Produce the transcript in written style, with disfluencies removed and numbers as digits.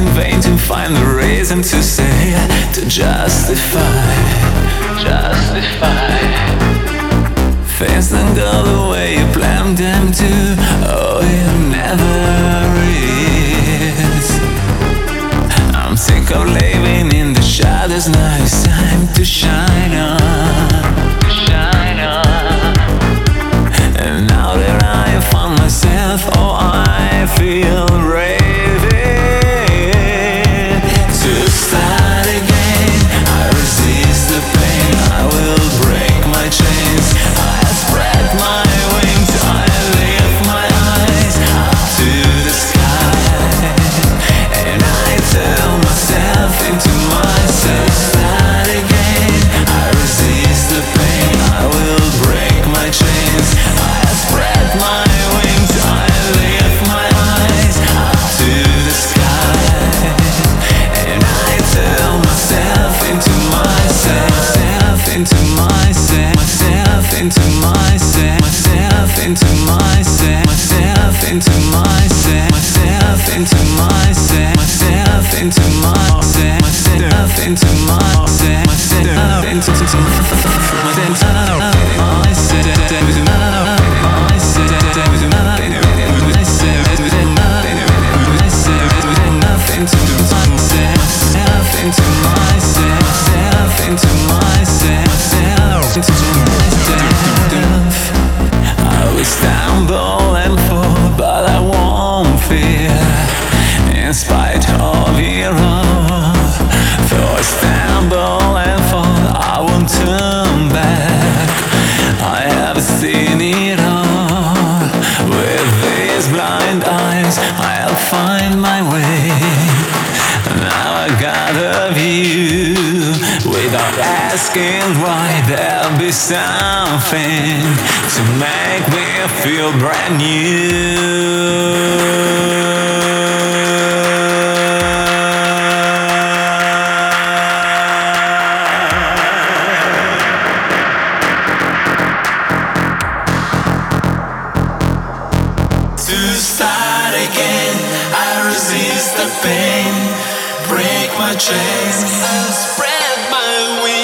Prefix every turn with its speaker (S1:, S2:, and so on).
S1: in vain to find a reason to say, to justify things don't go the way you planned them to. Oh, it never is. I'm sick of living in the shadows. Now it's time to shine on. And now that I have found myself, oh, I feel ready to start again. I resist the pain, I will break my chains. I have spread my wings, I lift my eyes up to the sky, and I tell myself into myself, start again. I resist the pain, I will break my chains. I have spread my wings, I lift my eyes up to the sky, and I tell myself into myself, into myself, myself into myself, myself into myself, myself into myself, myself into myself, myself into myself, myself into myself, myself into I will stumble and fall, but I won't fear, in spite of it all. Though I stumble and fall, I won't turn back. I have seen it all. With these blind eyes, I'll find my way. Now I got a view. Without asking why, there'll be something to make me feel brand new. To start again, I resist the pain, break my chains, I'll spread my wings.